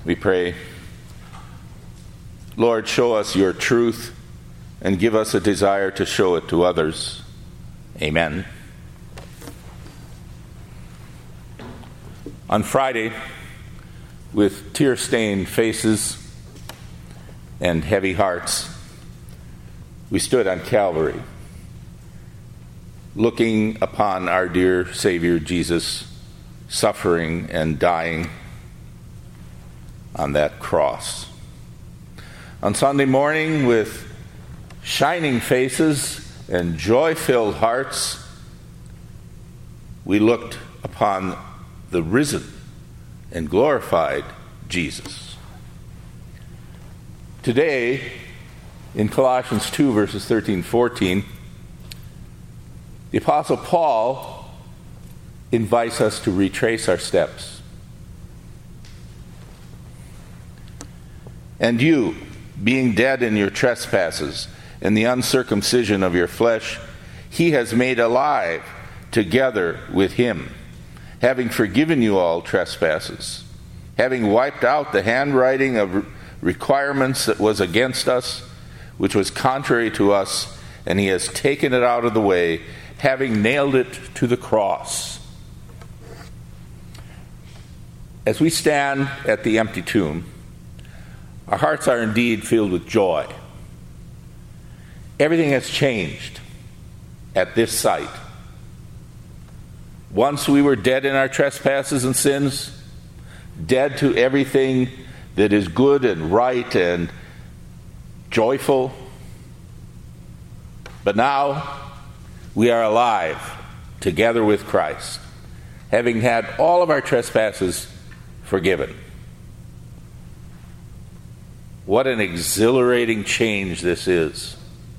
We pray, Lord, show us your truth and give us a desire to show it to others. Amen. On Friday, with tear-stained faces and heavy hearts, we stood on Calvary, looking upon our dear Savior Jesus suffering and dying on that cross. On Sunday morning, with shining faces and joy-filled hearts, we looked upon the risen and glorified Jesus. Today, in Colossians 2, verses 13-14, the Apostle Paul invites us to retrace our steps. And you, being dead in your trespasses and the uncircumcision of your flesh, he has made alive together with him, having forgiven you all trespasses, having wiped out the handwriting of requirements that was against us, which was contrary to us, and he has taken it out of the way, having nailed it to the cross. As we stand at the empty tomb, our hearts are indeed filled with joy. Everything has changed at this site. Once we were dead in our trespasses and sins, dead to everything that is good and right and joyful. But now we are alive together with Christ, having had all of our trespasses forgiven. What an exhilarating change this is.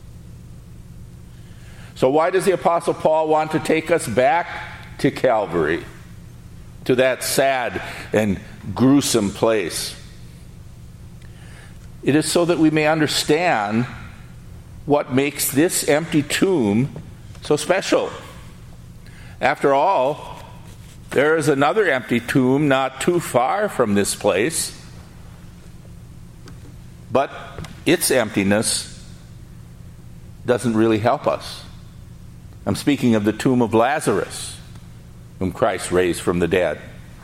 So why does the Apostle Paul want to take us back to Calvary, to that sad and gruesome place? It is so that we may understand what makes this empty tomb so special. After all, there is another empty tomb not too far from this place, but its emptiness doesn't really help us. I'm speaking of the tomb of Lazarus, whom Christ raised from the dead.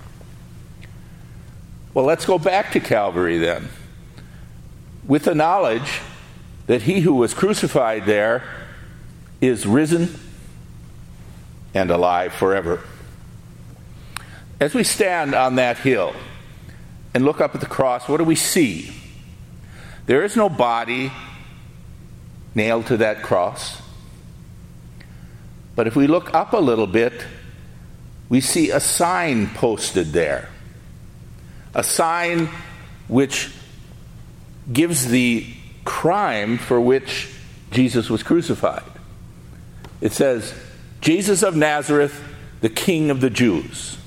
Well, let's go back to Calvary then, with the knowledge that he who was crucified there is risen and alive forever. As we stand on that hill and look up at the cross, what do we see? There is no body nailed to that cross. But if we look up a little bit, we see a sign posted there. A sign which gives the crime for which Jesus was crucified. It says, Jesus of Nazareth, the King of the Jews.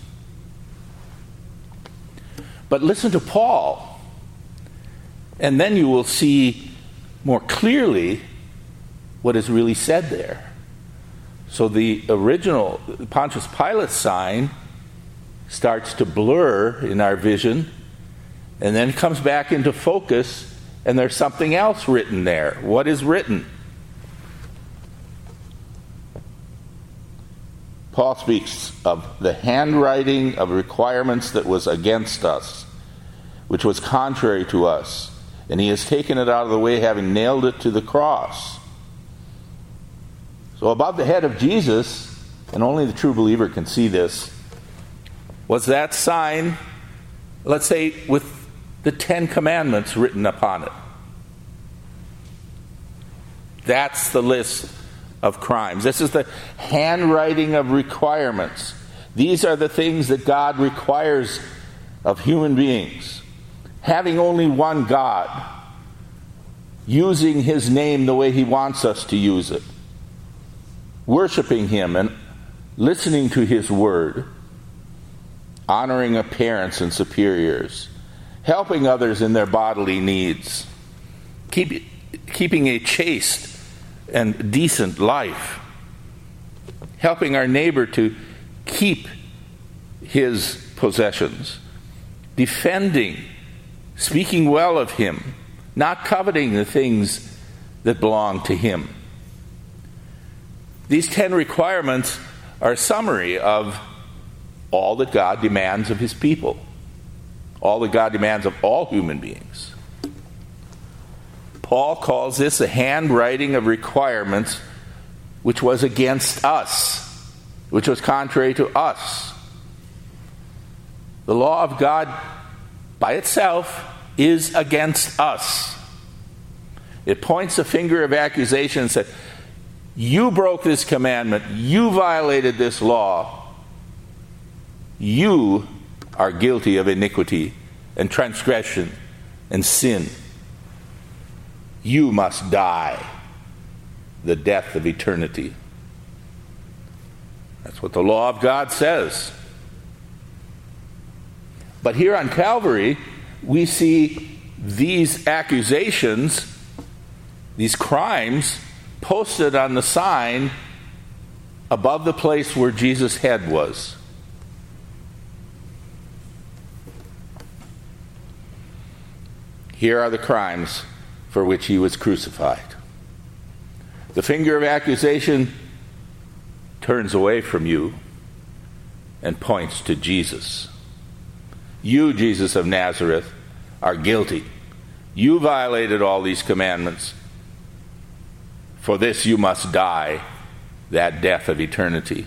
But listen to Paul, and then you will see more clearly what is really said there. So the original Pontius Pilate sign starts to blur in our vision, and then comes back into focus, and there's something else written there. What is written? Paul speaks of the handwriting of requirements that was against us, which was contrary to us, and he has taken it out of the way, having nailed it to the cross. So above the head of Jesus, and only the true believer can see this, was that sign, let's say, with the 10 Commandments written upon it. That's the list of crimes. This is the handwriting of requirements. These are the things that God requires of human beings. Having only one God, using his name the way he wants us to use it, worshiping him and listening to his word, honoring our parents and superiors, helping others in their bodily needs, keeping a chaste and decent life, helping our neighbor to keep his possessions, defending speaking well of him, not coveting the things that belong to him. These 10 requirements are a summary of all that God demands of his people, all that God demands of all human beings. Paul calls this a handwriting of requirements which was against us, which was contrary to us. The law of God by itself is against us. It points a finger of accusation and says, you broke this commandment, you violated this law, you are guilty of iniquity and transgression and sin. You must die the death of eternity. That's what the law of God says. But here on Calvary, we see these accusations, these crimes, posted on the sign above the place where Jesus' head was. Here are the crimes for which he was crucified. The finger of accusation turns away from you and points to Jesus. You, Jesus of Nazareth, are guilty. You violated all these commandments. For this you must die, that death of eternity.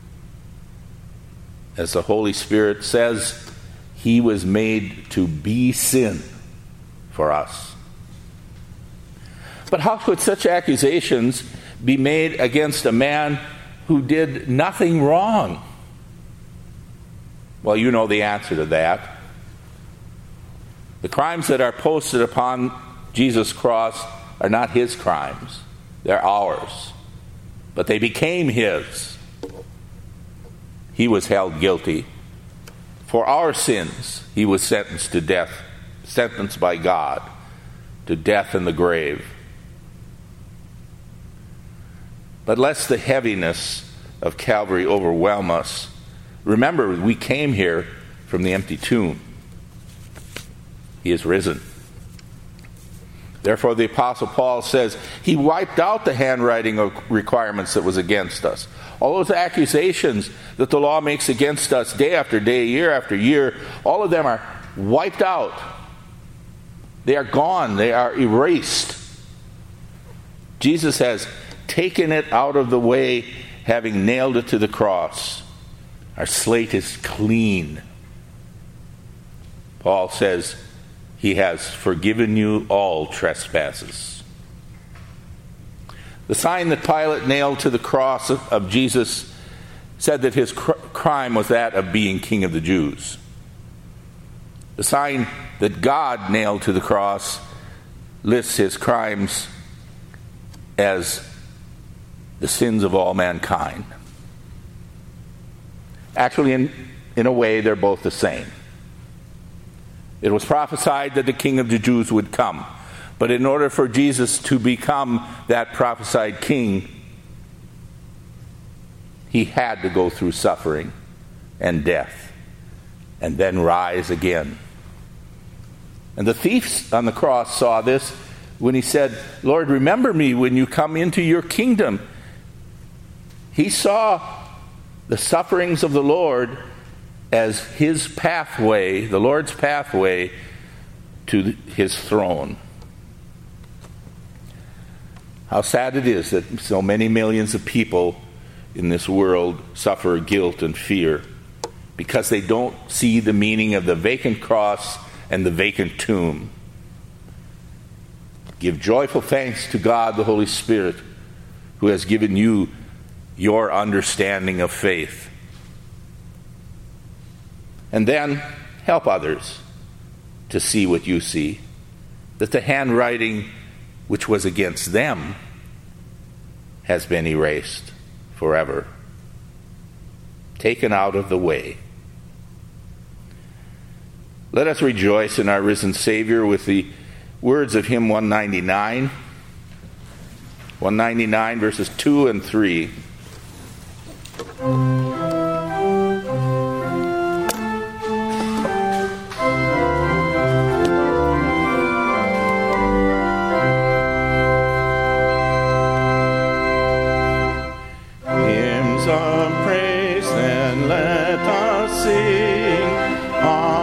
As the Holy Spirit says, he was made to be sin for us. But how could such accusations be made against a man who did nothing wrong? Well, you know the answer to that. The crimes that are posted upon Jesus' cross are not his crimes. They're ours. But they became his. He was held guilty. For our sins, he was sentenced to death, sentenced by God to death in the grave. But lest the heaviness of Calvary overwhelm us, remember, we came here from the empty tomb. He is risen. Therefore, the Apostle Paul says he wiped out the handwriting of requirements that was against us. All those accusations that the law makes against us day after day, year after year, all of them are wiped out. They are gone. They are erased. Jesus has taken it out of the way, having nailed it to the cross. Our slate is clean. Paul says, he has forgiven you all trespasses. The sign that Pilate nailed to the cross of Jesus said that his crime was that of being king of the Jews. The sign that God nailed to the cross lists his crimes as the sins of all mankind. Actually, in a way, they're both the same. It was prophesied that the King of the Jews would come. But in order for Jesus to become that prophesied king, he had to go through suffering and death and then rise again. And the thieves on the cross saw this when he said, Lord, remember me when you come into your kingdom. He saw the sufferings of the Lord as his pathway, the Lord's pathway to his throne. How sad it is that so many millions of people in this world suffer guilt and fear because they don't see the meaning of the vacant cross and the vacant tomb. Give joyful thanks to God, the Holy Spirit, who has given you your understanding of faith. And then help others to see what you see, that the handwriting which was against them has been erased forever, taken out of the way. Let us rejoice in our risen Savior with the words of hymn 199, 199 verses 2 and 3. sing